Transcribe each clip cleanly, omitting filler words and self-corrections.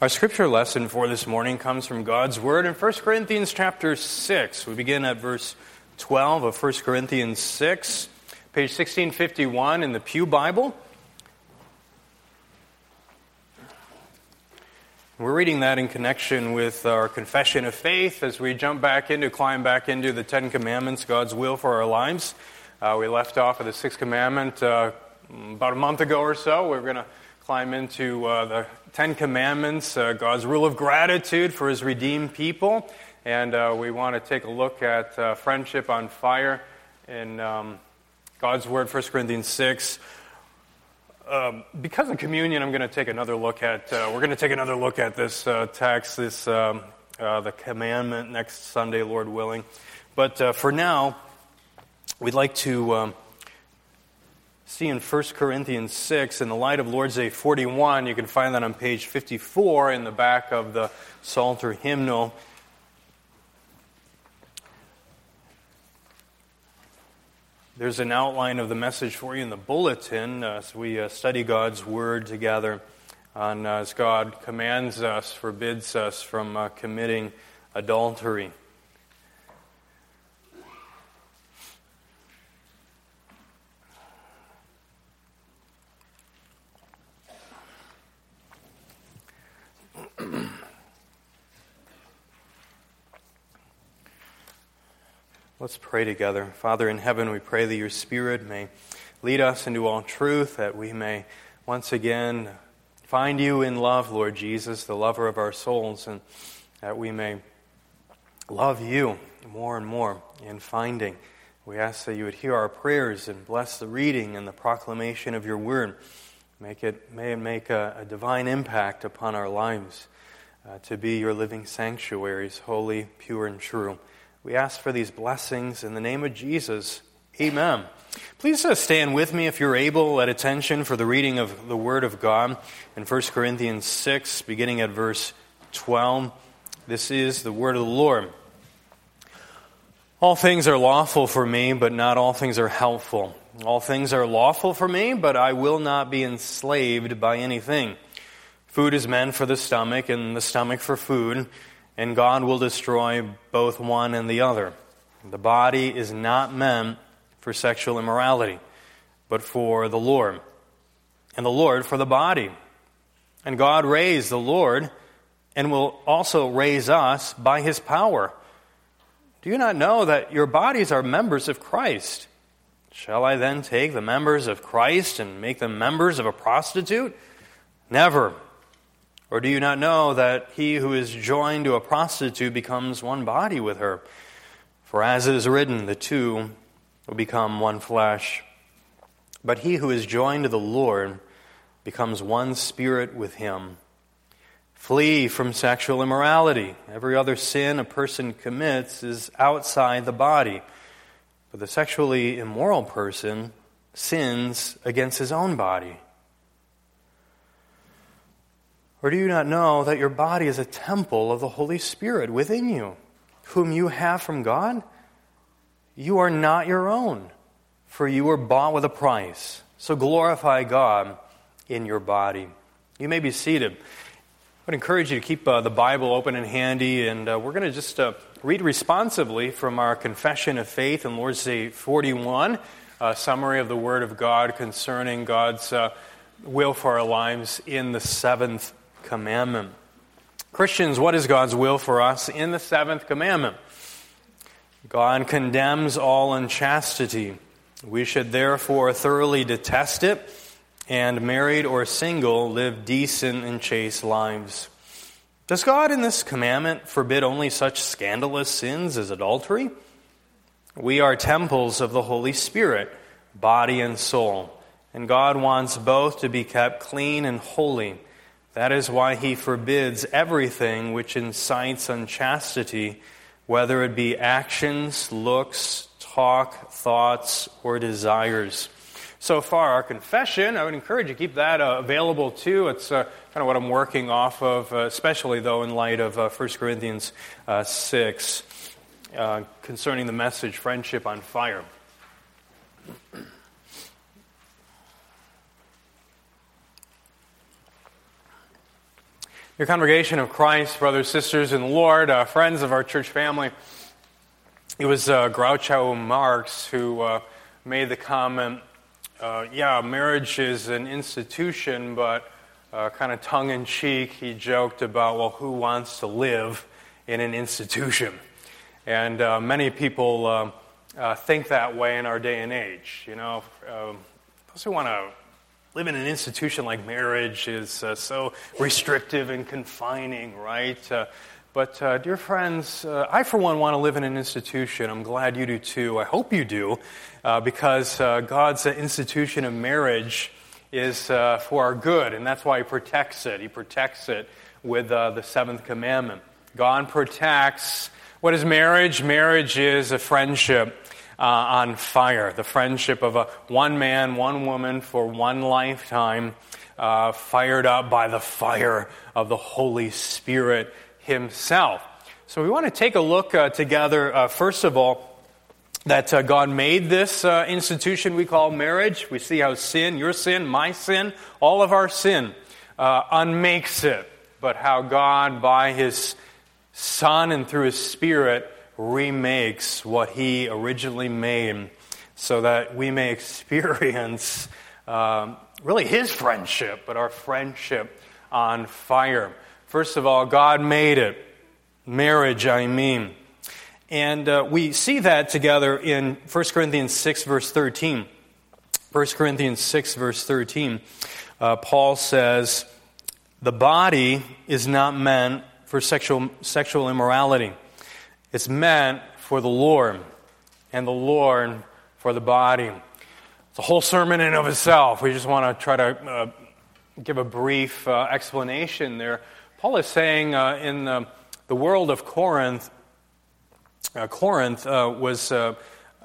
Our scripture lesson for this morning comes from God's Word in 1 Corinthians chapter 6. We begin at verse 12 of 1 Corinthians 6, page 1651 in the Pew Bible. We're reading that in connection with our confession of faith as we climb back into the Ten Commandments, God's will for our lives. We left off at the Sixth Commandment about a month ago or so. We're going to climb into the Ten Commandments, God's rule of gratitude for His redeemed people. And we want to take a look at friendship on fire in God's Word, 1 Corinthians 6. Because of communion, we're going to take another look at this text, the commandment next Sunday, Lord willing. But for now, we'd like to see in 1 Corinthians 6, in the light of Lord's Day 41, you can find that on page 54 in the back of the Psalter hymnal. There's an outline of the message for you in the bulletin as we study God's Word together as God commands us, forbids us from committing adultery. Let's pray together. Father in heaven, we pray that your Spirit may lead us into all truth, that we may once again find you in love, Lord Jesus, the lover of our souls, and that we may love you more and more in finding. We ask that you would hear our prayers and bless the reading and the proclamation of your word. May it make a divine impact upon our lives to be your living sanctuaries, holy, pure, and true. We ask for these blessings in the name of Jesus. Amen. Please stand with me if you're able at attention for the reading of the Word of God in 1 Corinthians 6, beginning at verse 12. This is the Word of the Lord. All things are lawful for me, but not all things are helpful. All things are lawful for me, but I will not be enslaved by anything. Food is meant for the stomach, and the stomach for food, and God will destroy both one and the other. The body is not meant for sexual immorality, but for the Lord, and the Lord for the body. And God raised the Lord, and will also raise us by His power. Do you not know that your bodies are members of Christ? Shall I then take the members of Christ and make them members of a prostitute? Never. Or do you not know that he who is joined to a prostitute becomes one body with her? For as it is written, the two will become one flesh. But he who is joined to the Lord becomes one spirit with him. Flee from sexual immorality. Every other sin a person commits is outside the body. But the sexually immoral person sins against his own body. Or do you not know that your body is a temple of the Holy Spirit within you, whom you have from God? You are not your own, for you were bought with a price. So glorify God in your body. You may be seated. I would encourage you to keep the Bible open and handy, and we're going to just read responsively from our Confession of Faith in Lord's Day 41, a summary of the Word of God concerning God's will for our lives in the seventh commandment. Christians, what is God's will for us in the seventh commandment? God condemns all unchastity. We should therefore thoroughly detest it, and married or single, live decent and chaste lives. Does God in this commandment forbid only such scandalous sins as adultery? We are temples of the Holy Spirit, body and soul, and God wants both to be kept clean and holy. That is why He forbids everything which incites unchastity, whether it be actions, looks, talk, thoughts, or desires. So far, our confession, I would encourage you to keep that available too. It's kind of what I'm working off of, especially though in light of 1 Corinthians 6, concerning the message, Friendship on Fire. Your congregation of Christ, brothers, sisters in the Lord, friends of our church family, it was Groucho Marx who made the comment, marriage is an institution, but kind of tongue-in-cheek, he joked about, well, who wants to live in an institution? And many people think that way in our day and age. You know, those who want to live in an institution like marriage is so restrictive and confining, right? But dear friends, I for one want to live in an institution. I'm glad you do too. I hope you do, because God's institution of marriage is for our good, and that's why He protects it. He protects it with the seventh commandment. God protects. What is marriage? Marriage is a friendship on fire. The friendship of one man, one woman for one lifetime, fired up by the fire of the Holy Spirit Himself. So we want to take a look together, first of all, that God made this institution we call marriage. We see how sin, your sin, my sin, all of our sin unmakes it, but how God, by His Son and through His Spirit, remakes what He originally made so that we may experience really His friendship, but our friendship on fire. First of all, God made it. Marriage, I mean. And we see that together in 1 Corinthians 6, verse 13. 1 Corinthians 6, verse 13, Paul says, the body is not meant for sexual immorality. It's meant for the Lord, and the Lord for the body. It's a whole sermon in and of itself. We just want to try to give a brief explanation there. Paul is saying in the world of Corinth, Corinth was it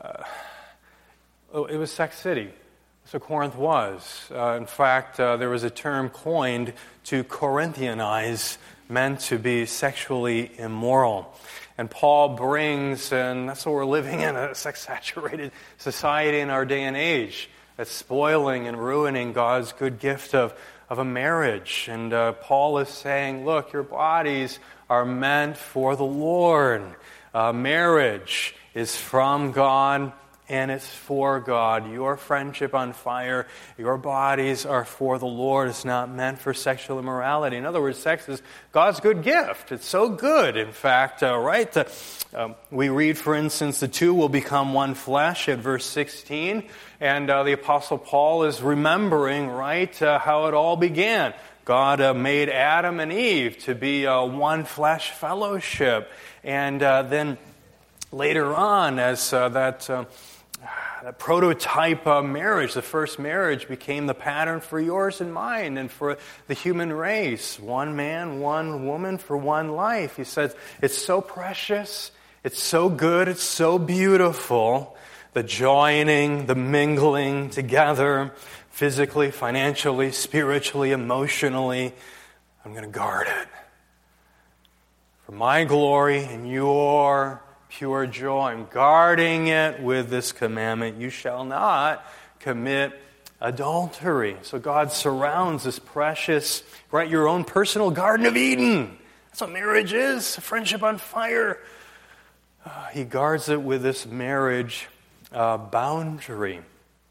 was sex city. So Corinth was. In fact, there was a term coined to Corinthianize, meant to be sexually immoral. And Paul brings, and that's what we're living in, a sex-saturated society in our day and age that's spoiling and ruining God's good gift of a marriage. And Paul is saying, look, your bodies are meant for the Lord. Marriage is from God and it's for God. Your friendship on fire, your bodies are for the Lord. It's not meant for sexual immorality. In other words, sex is God's good gift. It's so good, in fact, right? We read, for instance, the two will become one flesh at verse 16. And the Apostle Paul is remembering, right, how it all began. God made Adam and Eve to be one flesh fellowship. And then later on, as that prototype marriage, the first marriage, became the pattern for yours and mine and for the human race. One man, one woman for one life. He says, it's so precious, it's so good, it's so beautiful. The joining, the mingling together, physically, financially, spiritually, emotionally. I'm going to guard it for my glory and your pure joy. I'm guarding it with this commandment. You shall not commit adultery. So God surrounds this precious, right, your own personal Garden of Eden. That's what marriage is, a friendship on fire. He guards it with this marriage boundary.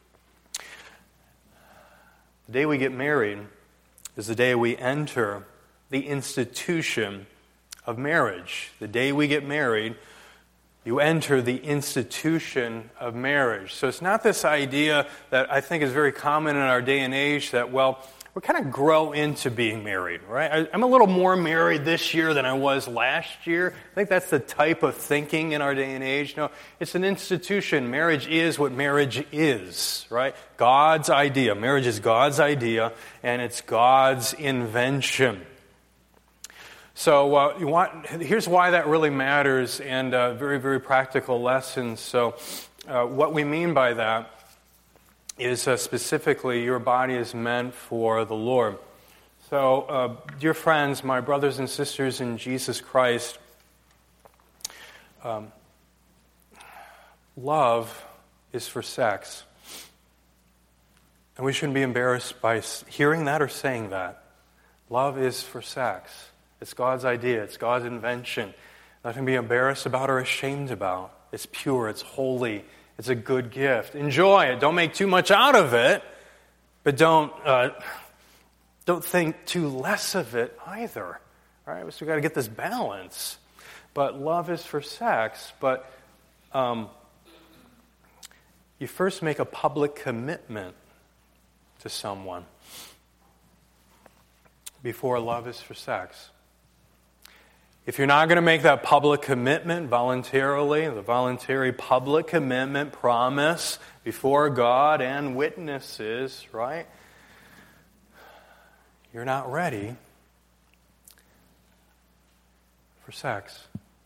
The day we get married is the day we enter the institution of marriage. The day we get married, you enter the institution of marriage. So it's not this idea that I think is very common in our day and age that, well, we kind of grow into being married, right? I'm a little more married this year than I was last year. I think that's the type of thinking in our day and age. No, it's an institution. Marriage is what marriage is, right? God's idea. Marriage is God's idea, and it's God's invention. So here's why that really matters, and very, very practical lessons. So what we mean by that is specifically your body is meant for the Lord. So, dear friends, my brothers and sisters in Jesus Christ, love is for sex. And we shouldn't be embarrassed by hearing that or saying that. Love is for sex. It's God's idea. It's God's invention. Nothing to be embarrassed about or ashamed about. It's pure. It's holy. It's a good gift. Enjoy it. Don't make too much out of it, but don't think too less of it either. All right? So we've got to get this balance. But love is for sex, but you first make a public commitment to someone before love is for sex. If you're not going to make that public commitment voluntarily, the voluntary public commitment promise before God and witnesses, right? You're not ready for sex.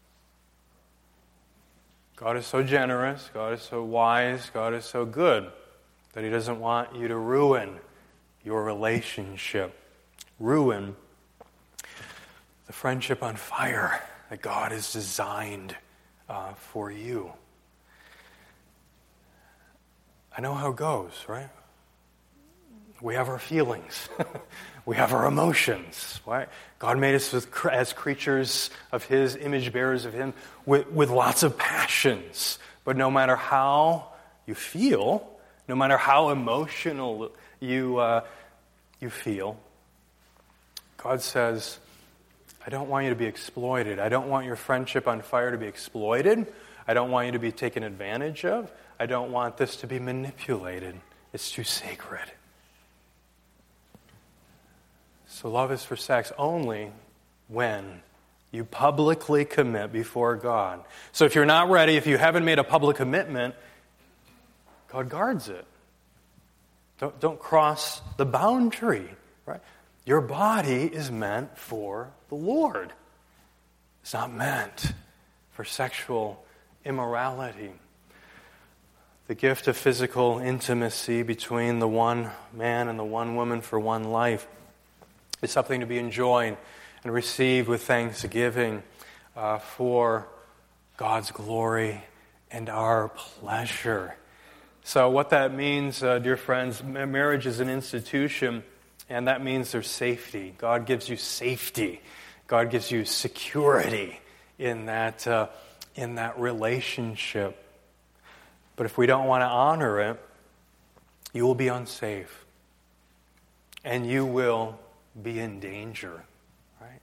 God is so generous, God is so wise, God is so good that He doesn't want you to ruin your relationship. Ruin the friendship on fire that God has designed for you. I know how it goes, right? We have our feelings. We have our emotions, right? God made us as creatures of His, image bearers of Him, with lots of passions. But no matter how you feel, no matter how emotional you feel, God says, I don't want you to be exploited. I don't want your friendship on fire to be exploited. I don't want you to be taken advantage of. I don't want this to be manipulated. It's too sacred. So love is for sex only when you publicly commit before God. So if you're not ready, if you haven't made a public commitment, God guards it. Don't cross the boundary, right? Your body is meant for the Lord. It's not meant for sexual immorality. The gift of physical intimacy between the one man and the one woman for one life is something to be enjoyed and received with thanksgiving for God's glory and our pleasure. So what that means, dear friends, marriage is an institution, and that means there's safety. God gives you safety. God gives you security in that relationship. But if we don't want to honor it, you will be unsafe. And you will be in danger. Right?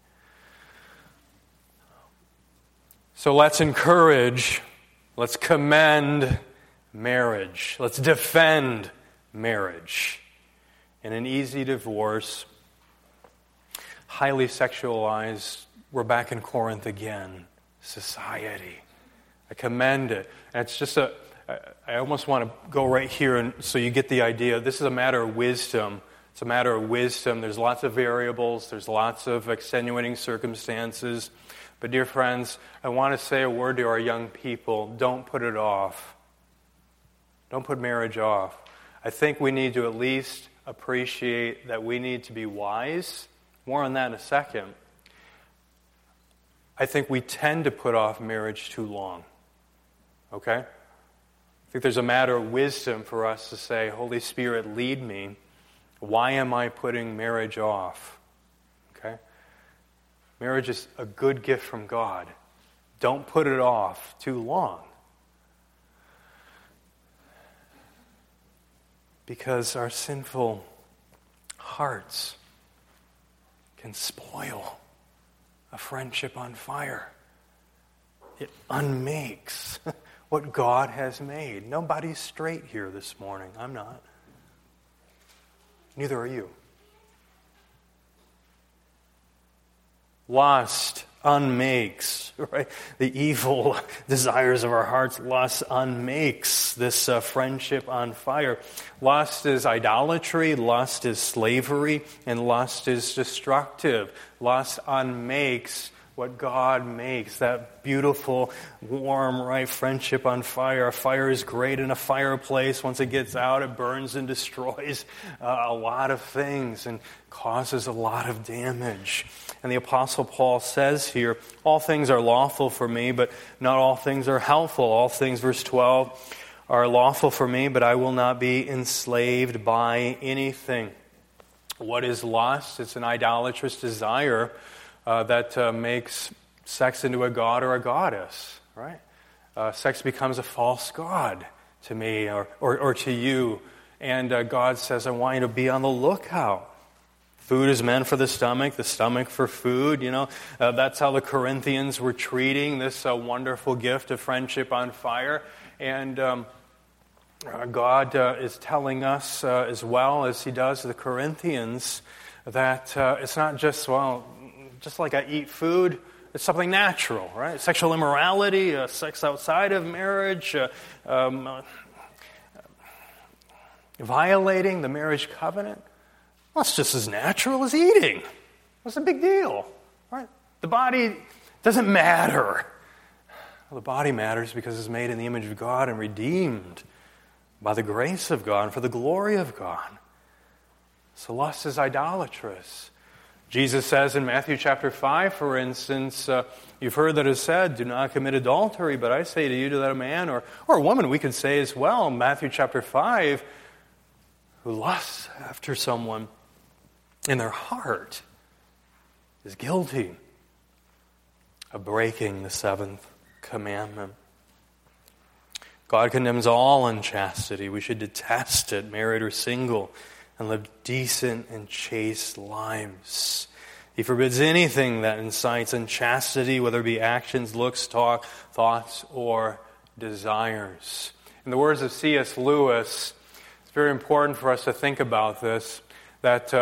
So let's encourage, let's commend marriage. Let's defend marriage. In an easy divorce, highly sexualized, we're back in Corinth again, society. I commend it. And it's just I almost want to go right here and so you get the idea. This is a matter of wisdom. It's a matter of wisdom. There's lots of variables. There's lots of extenuating circumstances. But dear friends, I want to say a word to our young people. Don't put it off. Don't put marriage off. I think we need to at least appreciate that we need to be wise. More on that in a second. I think we tend to put off marriage too long. Okay? I think there's a matter of wisdom for us to say, Holy Spirit, lead me. Why am I putting marriage off? Okay? Marriage is a good gift from God. Don't put it off too long. Because our sinful hearts can spoil a friendship on fire. It unmakes what God has made. Nobody's straight here this morning. I'm not. Neither are you. Lust unmakes, right? The evil desires of our hearts. Lust unmakes this friendship on fire. Lust is idolatry, lust is slavery, and lust is destructive. Lust unmakes what God makes, that beautiful, warm, right, friendship on fire. A fire is great in a fireplace. Once it gets out, it burns and destroys a lot of things and causes a lot of damage. And the Apostle Paul says here, all things are lawful for me, but not all things are helpful. All things, verse 12, are lawful for me, but I will not be enslaved by anything. What is lust? It's an idolatrous desire that makes sex into a god or a goddess, right? Sex becomes a false god to me or to you. And God says, I want you to be on the lookout. Food is meant for the stomach for food. That's how the Corinthians were treating this wonderful gift of friendship on fire. And God is telling us, as well as He does the Corinthians, that it's not just like I eat food, it's something natural, right? Sexual immorality, sex outside of marriage, violating the marriage covenant. Well, it's just as natural as eating. What's the big deal, right? The body doesn't matter. Well, the body matters because it's made in the image of God and redeemed by the grace of God and for the glory of God. So lust is idolatrous. Jesus says in Matthew chapter 5, for instance, you've heard that it is said, do not commit adultery, but I say to you that a man or a woman, we could say as well, Matthew chapter 5, who lusts after someone in their heart is guilty of breaking the seventh commandment. God condemns all unchastity. We should detest it, married or single, and live decent and chaste lives. He forbids anything that incites unchastity, whether it be actions, looks, talk, thoughts, or desires. In the words of C.S. Lewis, it's very important for us to think about this, that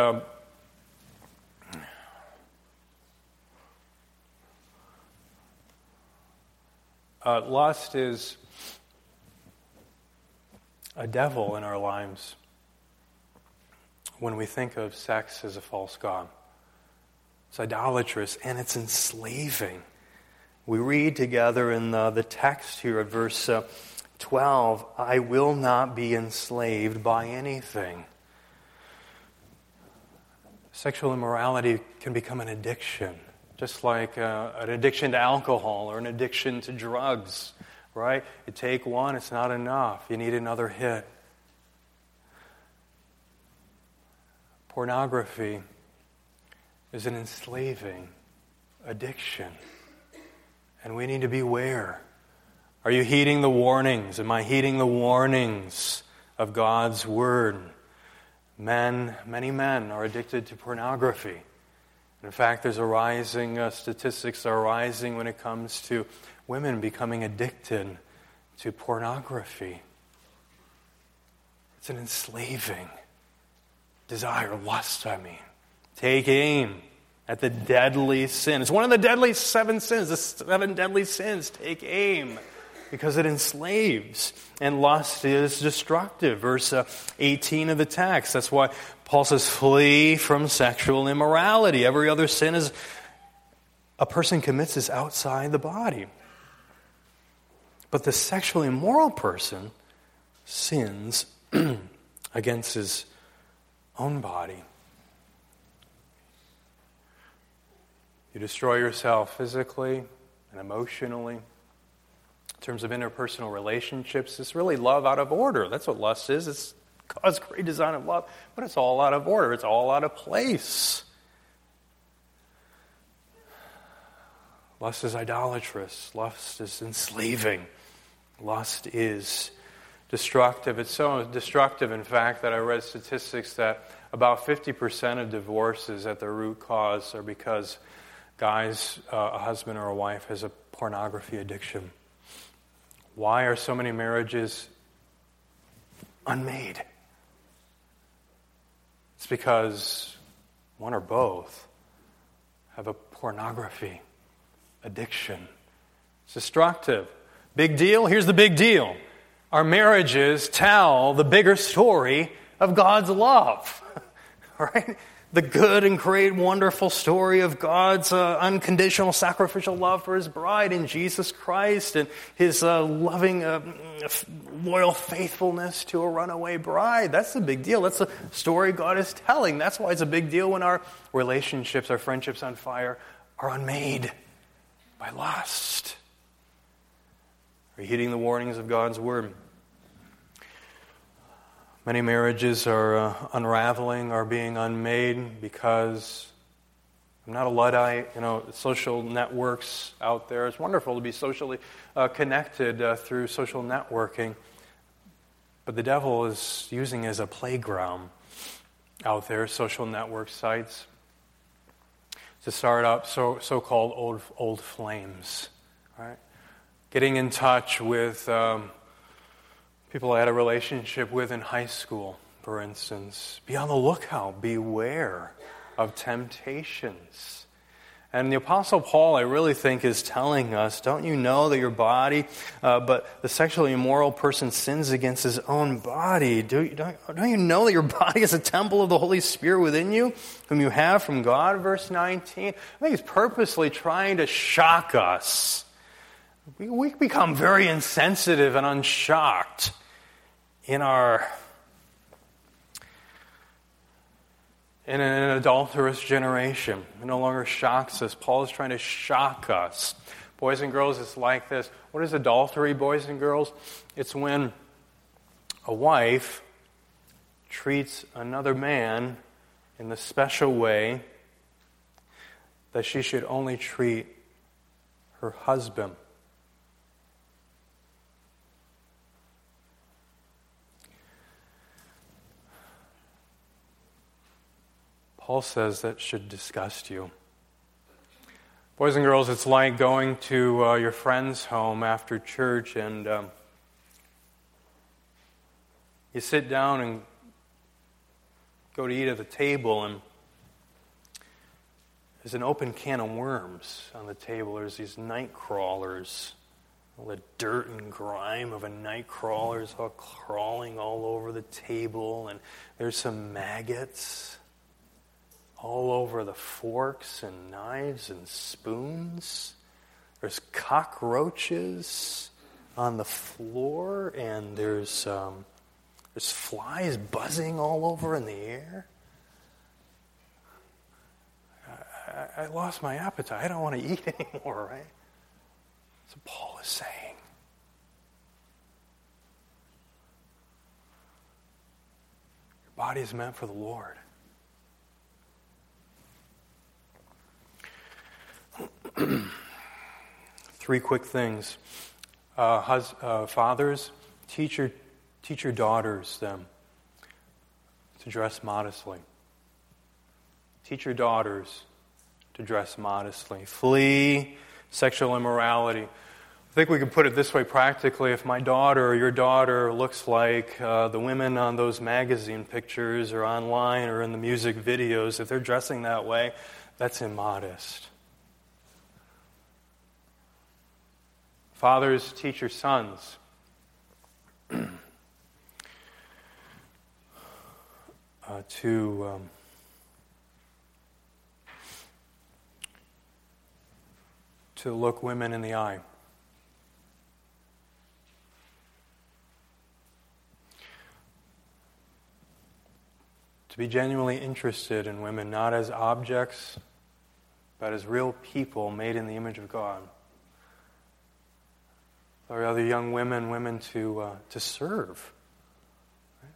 lust is a devil in our lives when we think of sex as a false god. It's idolatrous and it's enslaving. We read together in the text here at verse 12, I will not be enslaved by anything. Sexual immorality can become an addiction, just like an addiction to alcohol or an addiction to drugs, right? You take one, it's not enough. You need another hit. Pornography is an enslaving addiction, and we need to beware. Are you heeding the warnings? Am I heeding the warnings of God's Word? Many men are addicted to pornography. In fact, there's statistics are rising when it comes to women becoming addicted to pornography. It's an enslaving desire, lust, Take aim at the deadly sin. It's one of the deadly 7 sins, the 7 deadly sins. Take aim, because it enslaves. And lust is destructive. Verse 18 of the text. That's why Paul says, flee from sexual immorality. Every other sin is a person commits is outside the body. But the sexually immoral person sins against his own body. You destroy yourself physically and emotionally. In terms of interpersonal relationships, it's really love out of order. That's what lust is. It's God's great design of love, but it's all out of order. It's all out of place. Lust is idolatrous. Lust is enslaving. Lust is destructive. It's so destructive, in fact, that I read statistics that about 50% of divorces at the root cause are because a husband or a wife has a pornography addiction. Why are so many marriages unmade? It's because one or both have a pornography addiction. It's destructive. Big deal? Here's the big deal. Our marriages tell the bigger story of God's love. Right? The good and great, wonderful story of God's unconditional sacrificial love for His bride in Jesus Christ and His loving, loyal faithfulness to a runaway bride. That's the big deal. That's the story God is telling. That's why it's a big deal when our relationships, our friendships on fire are unmade by lust. Are you heeding the warnings of God's Word? Many marriages are unraveling, are being unmade because I'm not a Luddite. Social networks out there. It's wonderful to be socially connected through social networking. But the devil is using it as a playground out there, social network sites, to start up so-called old flames, right? Getting in touch with people I had a relationship with in high school, for instance. Be on the lookout. Beware of temptations. And the Apostle Paul, I really think, is telling us, don't you know that your body, but the sexually immoral person sins against his own body? Don't you know that your body is a temple of the Holy Spirit within you, whom you have from God? Verse 19. I think he's purposely trying to shock us. We become very insensitive and unshocked in an adulterous generation. It no longer shocks us. Paul is trying to shock us. Boys and girls, it's like this. What is adultery, boys and girls? It's when a wife treats another man in the special way that she should only treat her husband. Paul says that should disgust you. Boys and girls, it's like going to your friend's home after church and you sit down and go to eat at the table and there's an open can of worms on the table. There's these night crawlers. All the dirt and grime of a night crawler is all crawling all over the table, and there's some maggots all over the forks and knives and spoons. There's cockroaches on the floor, and there's flies buzzing all over in the air. I lost my appetite. I don't want to eat anymore, right? That's what Paul is saying. Your body is meant for the Lord. Three quick things. Fathers, teach your daughters them to dress modestly. Teach your daughters to dress modestly. Flee sexual immorality. I think we can put it this way practically. If my daughter or your daughter looks like the women on those magazine pictures or online or in the music videos, if they're dressing that way, that's immodest. Fathers, teach your sons to look women in the eye. To be genuinely interested in women, not as objects, but as real people made in the image of God. Or other young women to serve. Right?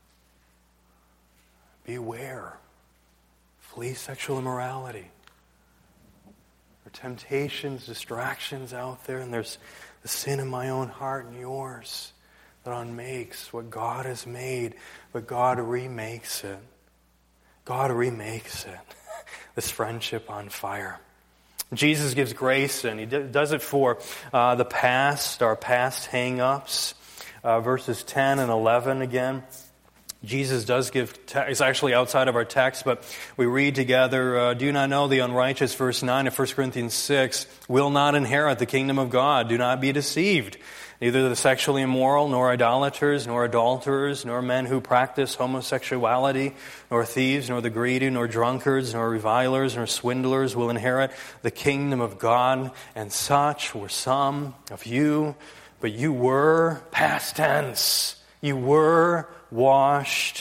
Beware. Flee sexual immorality. There are temptations, distractions out there, and there's the sin in my own heart and yours that unmakes what God has made, but God remakes it. God remakes it. This friendship on fire. Jesus gives grace, and he does it for the past, our past hang-ups. Verses 10 and 11 again. Jesus does give, it's actually outside of our text, but we read together, do you not know the unrighteous, verse 9 of 1 Corinthians 6, will not inherit the kingdom of God. Do not be deceived. Neither the sexually immoral, nor idolaters, nor adulterers, nor men who practice homosexuality, nor thieves, nor the greedy, nor drunkards, nor revilers, nor swindlers will inherit the kingdom of God. And such were some of you, but you were, past tense, you were washed,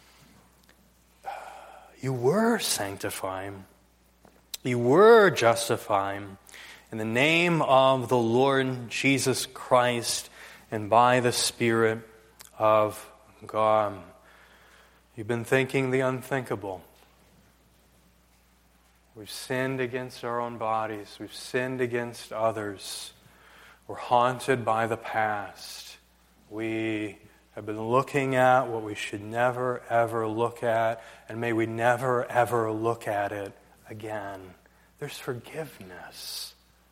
you were sanctified, you were justified in the name of the Lord Jesus Christ and by the Spirit of God. You've been thinking the unthinkable. We've sinned against our own bodies. We've sinned against others. We're haunted by the past. We have been looking at what we should never, ever look at, and may we never, ever look at it again. There's forgiveness.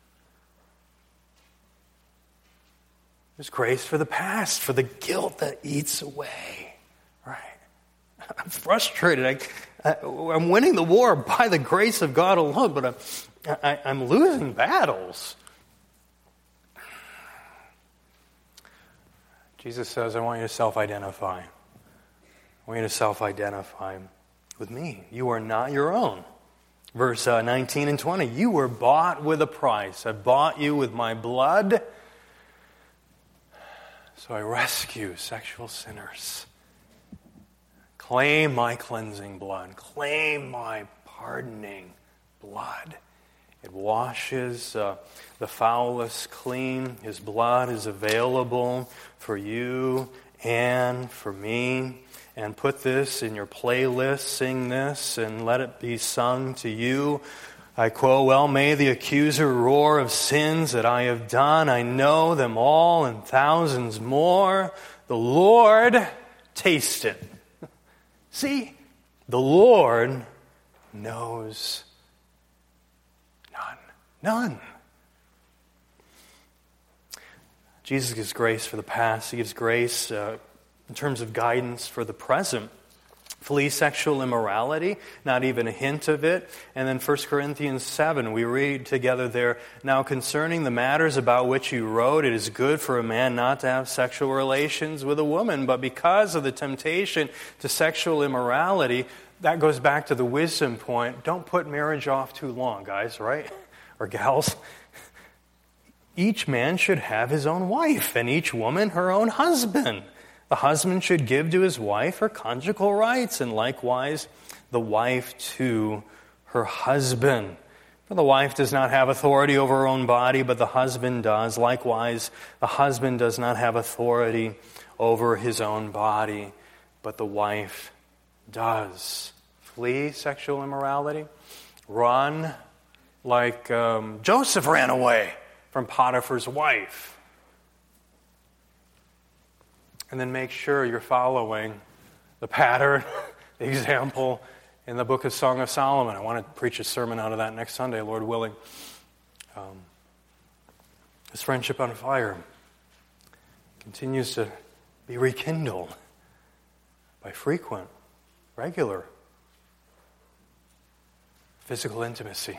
There's grace for the past, for the guilt that eats away. Right? I'm frustrated. I'm winning the war by the grace of God alone, but I'm losing battles. Jesus says, I want you to self-identify. I want you to self-identify with me. You are not your own. Verse 19 and 20, you were bought with a price. I bought you with my blood, so I rescue sexual sinners. Claim my cleansing blood. Claim my pardoning blood. It washes the foulest clean. His blood is available for you and for me. And put this in your playlist. Sing this and let it be sung to you. I quote, well, may the accuser roar of sins that I have done. I know them all and thousands more. The Lord, taste it. See, the Lord knows none. Jesus gives grace for the past. He gives grace in terms of guidance for the present. Flee sexual immorality, not even a hint of it. And then 1 Corinthians 7, we read together there, now concerning the matters about which you wrote, it is good for a man not to have sexual relations with a woman, but because of the temptation to sexual immorality, that goes back to the wisdom point. Don't put marriage off too long, guys, right? Or gals. Each man should have his own wife, and each woman her own husband. The husband should give to his wife her conjugal rights, and likewise the wife to her husband. For the wife does not have authority over her own body, but the husband does. Likewise, the husband does not have authority over his own body, but the wife does. Flee sexual immorality. Run like Joseph ran away from Potiphar's wife. And then make sure you're following the pattern, the example in the book of Song of Solomon. I want to preach a sermon out of that next Sunday, Lord willing. This friendship on fire continues to be rekindled by frequent, regular physical intimacy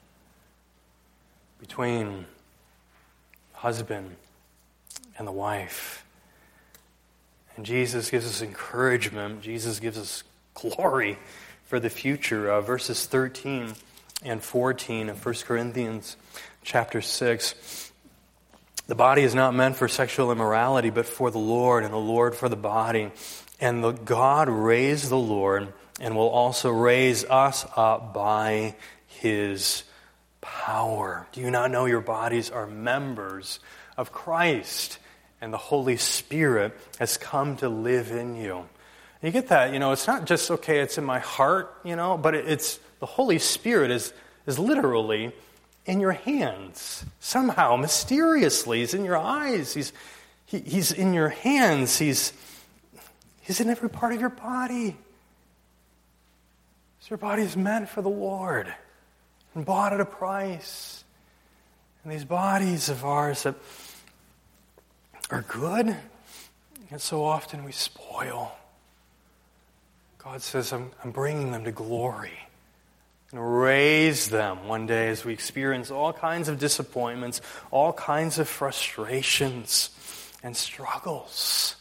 between husband and the wife. And Jesus gives us encouragement. Jesus gives us glory for the future. Verses 13 and 14 of 1 Corinthians chapter 6. The body is not meant for sexual immorality, but for the Lord, and the Lord for the body. And God raised the Lord, and will also raise us up by His power. Do you not know your bodies are members of Christ? And the Holy Spirit has come to live in you. And you get that, it's not just, okay, it's in my heart, but it's the Holy Spirit is literally in your hands. Somehow, mysteriously, He's in your eyes. He's in your hands. He's in every part of your body. So your body is meant for the Lord and bought at a price. And these bodies of ours that are good, and so often we spoil. God says, I'm bringing them to glory. I'm going to raise them one day as we experience all kinds of disappointments, all kinds of frustrations and struggles.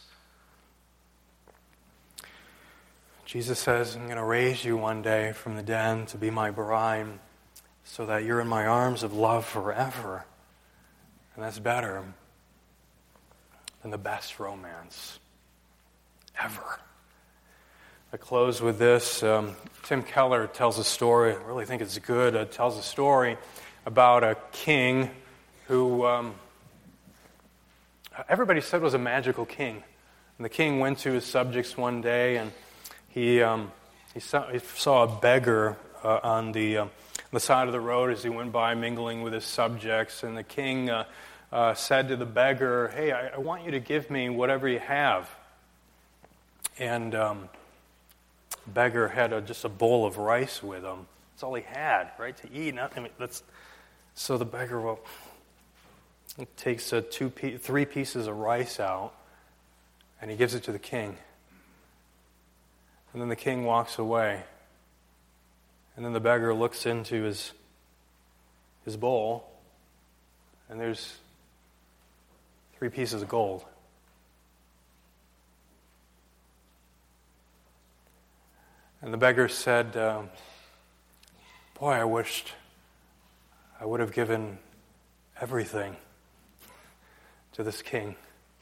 Jesus says, I'm going to raise you one day from the dead to be my bride so that you're in my arms of love forever. And that's better than the best romance ever. I close with this. Tim Keller tells a story. I really think it's good. Tells a story about a king who everybody said was a magical king. And the king went to his subjects one day, and he saw a beggar on the the side of the road as he went by, mingling with his subjects. And the king said to the beggar, "Hey, I want you to give me whatever you have." And the beggar had just a bowl of rice with him. That's all he had, right, to eat. So the beggar takes 3 pieces of rice out, and he gives it to the king. And then the king walks away. And then the beggar looks into his bowl, and there's 3 pieces of gold. And the beggar said, "Boy, I wished I would have given everything to this king."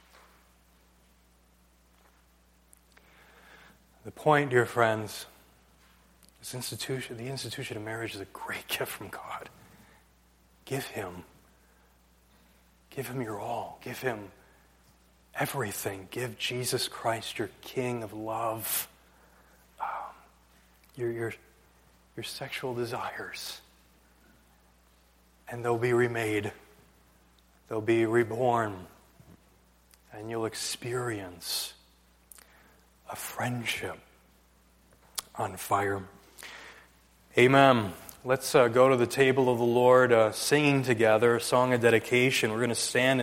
The point, dear friends, the institution of marriage is a great gift from God. Give Him your all. Give Him everything. Give Jesus Christ, your King of love, your sexual desires, and they'll be remade. They'll be reborn, and you'll experience a friendship on fire. Amen. Let's go to the table of the Lord, singing together a song of dedication. We're going to stand